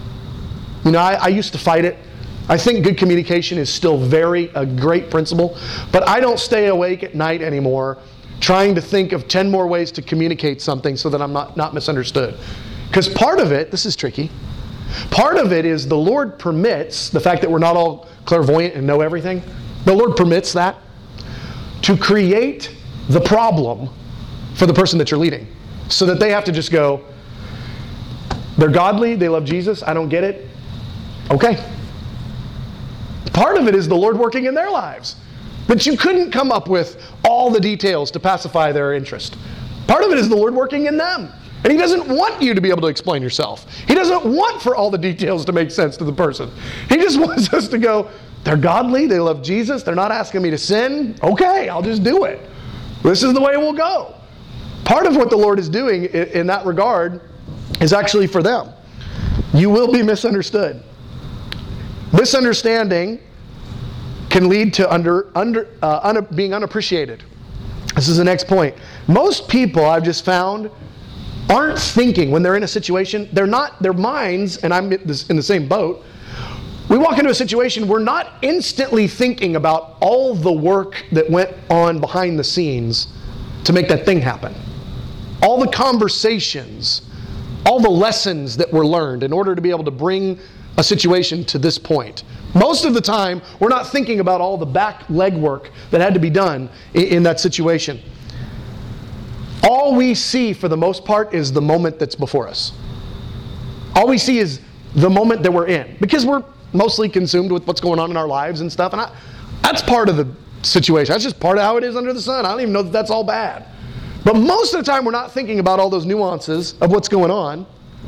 You know, I, I used to fight it. I think good communication is still very a great principle, but I don't stay awake at night anymore trying to think of ten more ways to communicate something so that I'm not, not misunderstood. Because part of it, this is tricky, part of it is the Lord permits, the fact that we're not all clairvoyant and know everything, the Lord permits that to create the problem for the person that you're leading. So that they have to just go, they're godly, they love Jesus, I don't get it. Okay. Part of it is the Lord working in their lives. But you couldn't come up with all the details to pacify their interest. Part of it is the Lord working in them. And He doesn't want you to be able to explain yourself. He doesn't want for all the details to make sense to the person. He just wants us to go, they're godly, they love Jesus, they're not asking me to sin. Okay, I'll just do it. This is the way we'll go. Part of what the Lord is doing in that regard is actually for them. You will be misunderstood. Misunderstanding can lead to under, under, uh, un, being unappreciated. This is the next point. Most people, I've just found, aren't thinking when they're in a situation. They're not, their minds, and I'm in the same boat, we walk into a situation, we're not instantly thinking about all the work that went on behind the scenes to make that thing happen. All the conversations, all the lessons that were learned in order to be able to bring a situation to this point. Most of the time, we're not thinking about all the back legwork that had to be done in, in that situation. all we see for the most part is the moment that's before us. All we see is the moment that we're in, because we're mostly consumed with what's going on in our lives and stuff, and I, that's part of the situation. That's just part of how it is under the sun. I don't even know that that's all bad. But most of the time we're not thinking about all those nuances of what's going on.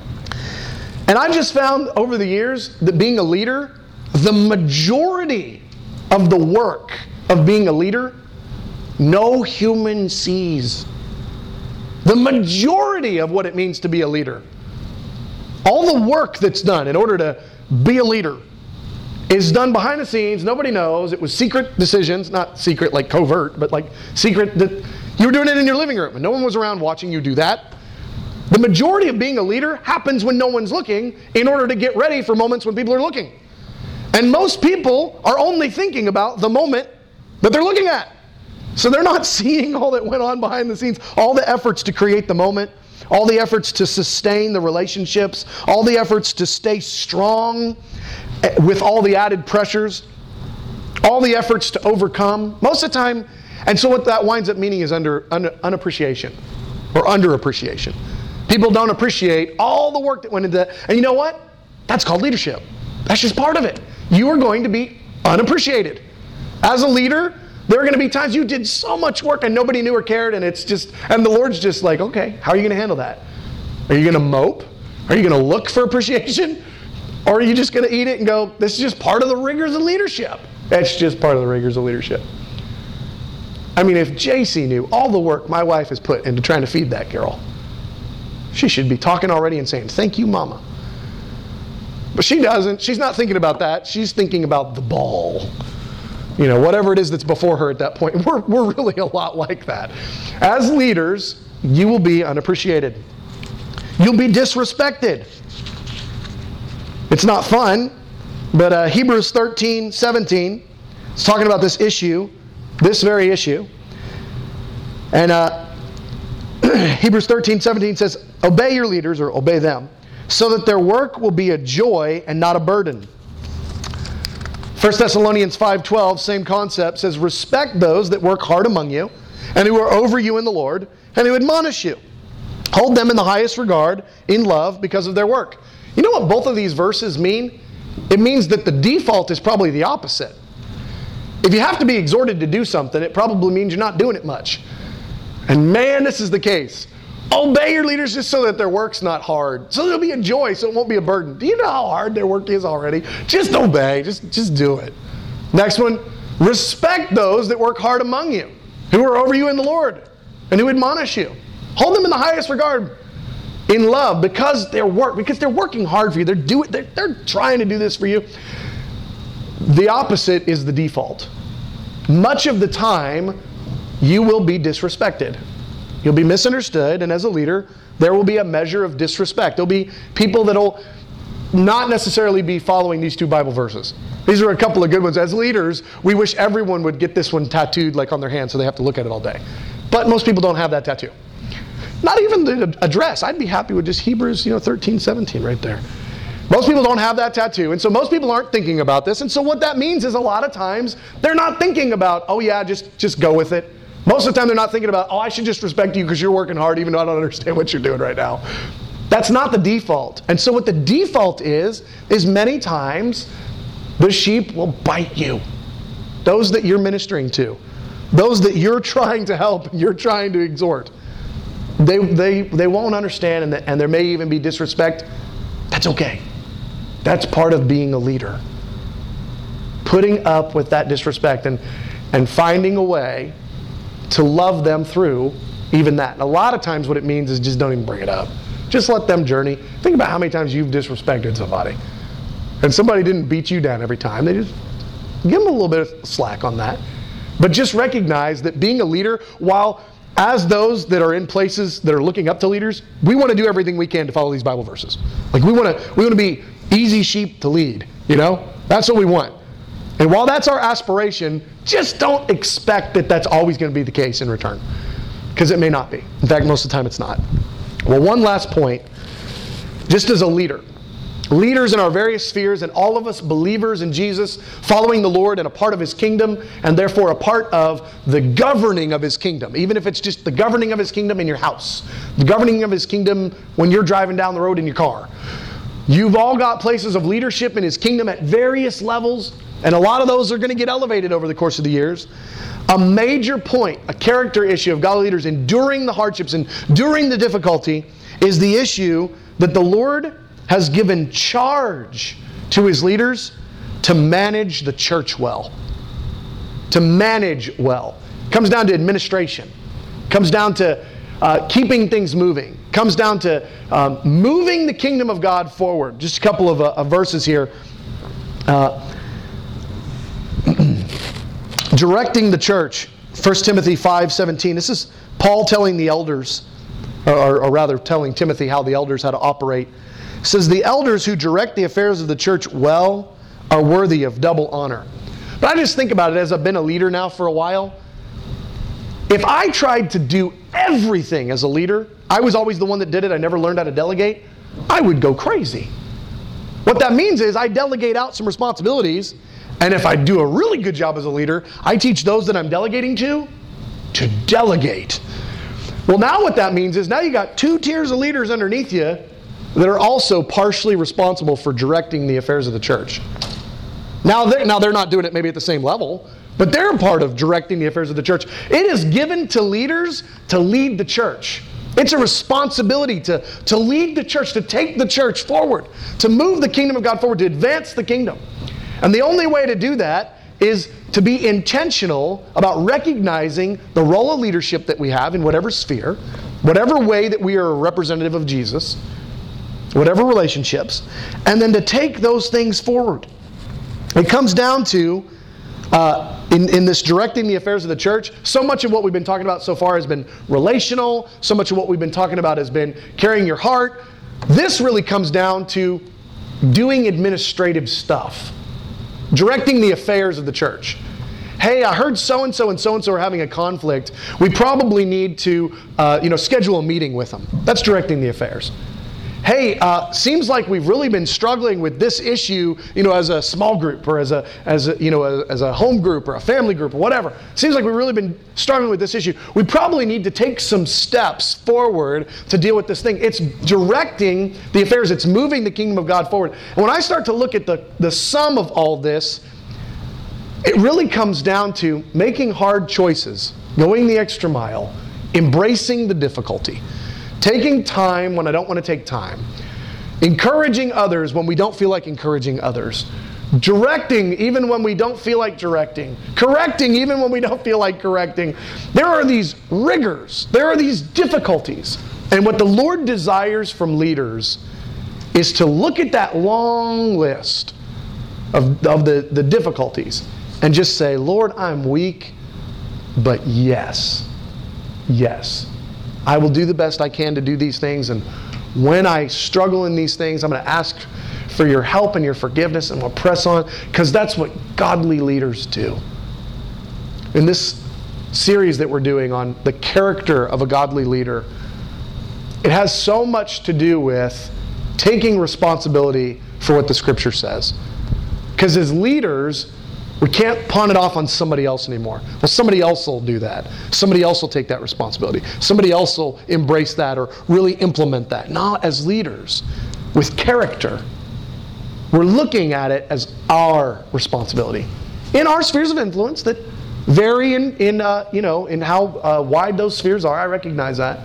And I've just found over the years that being a leader, the majority of the work of being a leader, no human sees. The majority of what it means to be a leader, all the work that's done in order to be a leader, is done behind the scenes. Nobody knows. It was secret decisions, not secret like covert, but like secret that you were doing it in your living room and no one was around watching you do that. The majority of being a leader happens when no one's looking in order to get ready for moments when people are looking. And most people are only thinking about the moment that they're looking at. So they're not seeing all that went on behind the scenes, all the efforts to create the moment, all the efforts to sustain the relationships, all the efforts to stay strong with all the added pressures, all the efforts to overcome. Most of the time, and so what that winds up meaning is under, under unappreciation or underappreciation. People don't appreciate all the work that went into that. And you know what? That's called leadership. That's just part of it. You are going to be unappreciated. As a leader, there are going to be times you did so much work and nobody knew or cared, and it's just, and the Lord's just like, okay, how are you going to handle that? Are you going to mope? Are you going to look for appreciation? Or are you just going to eat it and go, this is just part of the rigors of leadership? That's just part of the rigors of leadership. I mean, if J C knew all the work my wife has put into trying to feed that girl, she should be talking already and saying, thank you, Mama. But she doesn't. She's not thinking about that. She's thinking about the ball. You know, whatever it is that's before her at that point. We're, we're really a lot like that. As leaders, you will be unappreciated. You'll be disrespected. It's not fun, but uh, Hebrews thirteen seventeen is talking about this issue, this very issue. And uh, Hebrews thirteen seventeen says, obey your leaders, or obey them, so that their work will be a joy and not a burden. First Thessalonians five twelve, same concept, says, respect those that work hard among you, and who are over you in the Lord, and who admonish you. Hold them in the highest regard, in love, because of their work. You know what both of these verses mean? It means that the default is probably the opposite. If you have to be exhorted to do something, it probably means you're not doing it much. And man, this is the case. Obey your leaders just so that their work's not hard. So there'll be a joy, so it won't be a burden. Do you know how hard their work is already? Just obey. Just, just do it. Next one, respect those that work hard among you, who are over you in the Lord, and who admonish you. Hold them in the highest regard, in love, because they're work, because they're working hard for you. They're doing, they're, they're trying to do this for you. The opposite is the default. Much of the time, you will be disrespected. You'll be misunderstood, and as a leader, there will be a measure of disrespect. There'll be people that'll not necessarily be following these two Bible verses. These are a couple of good ones. As leaders, we wish everyone would get this one tattooed like on their hand so they have to look at it all day. But most people don't have that tattoo. Not even the address. I'd be happy with just Hebrews, you know, thirteen seventeen right there. Most people don't have that tattoo, and so most people aren't thinking about this. And so what that means is a lot of times they're not thinking about, oh yeah, just, just go with it. Most of the time they're not thinking about, oh, I should just respect you because you're working hard even though I don't understand what you're doing right now. That's not the default. And so what the default is, is many times the sheep will bite you. Those that you're ministering to. Those that you're trying to help, you're trying to exhort. They, they, they won't understand, and, the, and there may even be disrespect. That's okay. That's part of being a leader. Putting up with that disrespect and, and finding a way to love them through even that. And a lot of times what it means is just don't even bring it up. Just let them journey. Think about how many times you've disrespected somebody. And somebody didn't beat you down every time. They just give them a little bit of slack on that. But just recognize that being a leader, while as those that are in places that are looking up to leaders, we want to do everything we can to follow these Bible verses. Like we want to we want to be easy sheep to lead, you know? That's what we want. And while that's our aspiration, just don't expect that that's always going to be the case in return. Because it may not be. In fact, most of the time it's not. Well, one last point. Just as a leader, leaders in our various spheres, and all of us believers in Jesus, following the Lord and a part of His kingdom, and therefore a part of the governing of His kingdom. Even if it's just the governing of His kingdom in your house, the governing of His kingdom when you're driving down the road in your car. You've all got places of leadership in His kingdom at various levels, and a lot of those are going to get elevated over the course of the years. A major point, a character issue of godly leaders enduring the hardships and during the difficulty is the issue that the Lord has given charge to His leaders to manage the church well. To manage well. Comes down to administration. Comes down to uh, keeping things moving. Comes down to um, moving the kingdom of God forward. Just a couple of, uh, of verses here. Uh, directing the church. First Timothy five seventeen. This is Paul telling the elders, or, or rather telling Timothy how the elders how to operate. It says, the elders who direct the affairs of the church well are worthy of double honor. But I just think about it as I've been a leader now for a while. If I tried to do everything as a leader, I was always the one that did it, I never learned how to delegate, I would go crazy. What that means is I delegate out some responsibilities, and if I do a really good job as a leader, I teach those that I'm delegating to, to delegate. Well, now what that means is now you got two tiers of leaders underneath you that are also partially responsible for directing the affairs of the church. Now they're, now they're not doing it maybe at the same level, but they're a part of directing the affairs of the church. It is given to leaders to lead the church. It's a responsibility to, to lead the church, to take the church forward, to move the kingdom of God forward, to advance the kingdom. And the only way to do that is to be intentional about recognizing the role of leadership that we have in whatever sphere, whatever way that we are a representative of Jesus, whatever relationships, and then to take those things forward. It comes down to, uh, in, in this directing the affairs of the church, so much of what we've been talking about so far has been relational, so much of what we've been talking about has been carrying your heart. This really comes down to doing administrative stuff, directing the affairs of the church. Hey, I heard so-and-so and so-and-so are having a conflict. We probably need to uh, you know, schedule a meeting with them. That's directing the affairs. Hey, uh, seems like we've really been struggling with this issue, you know, as a small group or as a, as a, you know, a, as a home group or a family group or whatever. Seems like we've really been struggling with this issue. We probably need to take some steps forward to deal with this thing. It's directing the affairs. It's moving the kingdom of God forward. And when I start to look at the, the sum of all this, it really comes down to making hard choices, going the extra mile, embracing the difficulty, taking time when I don't want to take time, encouraging others when we don't feel like encouraging others, directing even when we don't feel like directing, correcting even when we don't feel like correcting. There are these rigors, there are these difficulties. And what the Lord desires from leaders is to look at that long list of, of the, the difficulties and just say, Lord, I'm weak, but yes, yes. I will do the best I can to do these things, and when I struggle in these things, I'm going to ask for your help and your forgiveness, and we'll press on, because that's what godly leaders do. In this series that we're doing on the character of a godly leader, it has so much to do with taking responsibility for what the Scripture says. Because as leaders, we can't pawn it off on somebody else anymore. Well, somebody else will do that. Somebody else will take that responsibility. Somebody else will embrace that or really implement that. Not as leaders, with character. We're looking at it as our responsibility. In our spheres of influence that vary in, in uh, you know, in how uh, wide those spheres are. I recognize that.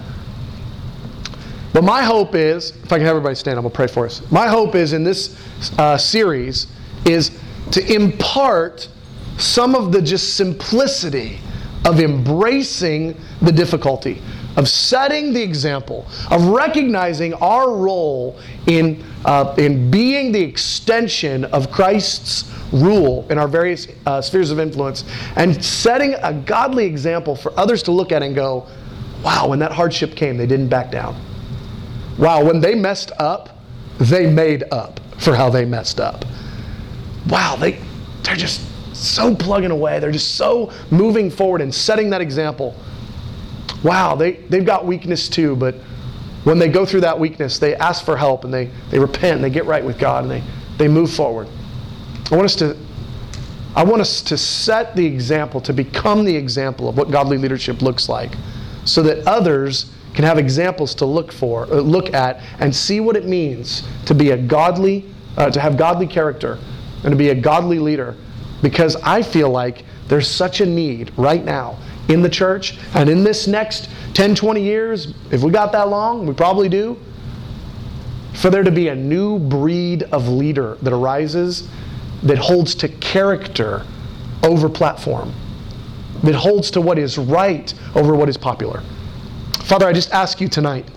But my hope is, if I can have everybody stand, I'm going to pray for us. My hope is in this uh, series is to impart some of the just simplicity of embracing the difficulty, of setting the example, of recognizing our role in, uh, in being the extension of Christ's rule in our various uh, spheres of influence, and setting a godly example for others to look at and go, wow, when that hardship came, they didn't back down. Wow, when they messed up, they made up for how they messed up. Wow, they, they're just so plugging away. They're just so moving forward and setting that example. Wow, they, they've got weakness too, but when they go through that weakness, they ask for help and they, they repent and they get right with God and they, they move forward. I want us to I want us to set the example, to become the example of what godly leadership looks like, so that others can have examples to look for, uh, look at, and see what it means to be a godly, uh, to have godly character, and to be a godly leader. Because I feel like there's such a need right now in the church, and in this next ten, twenty years, if we got that long, we probably do, for there to be a new breed of leader that arises, that holds to character over platform, that holds to what is right over what is popular. Father, I just ask you tonight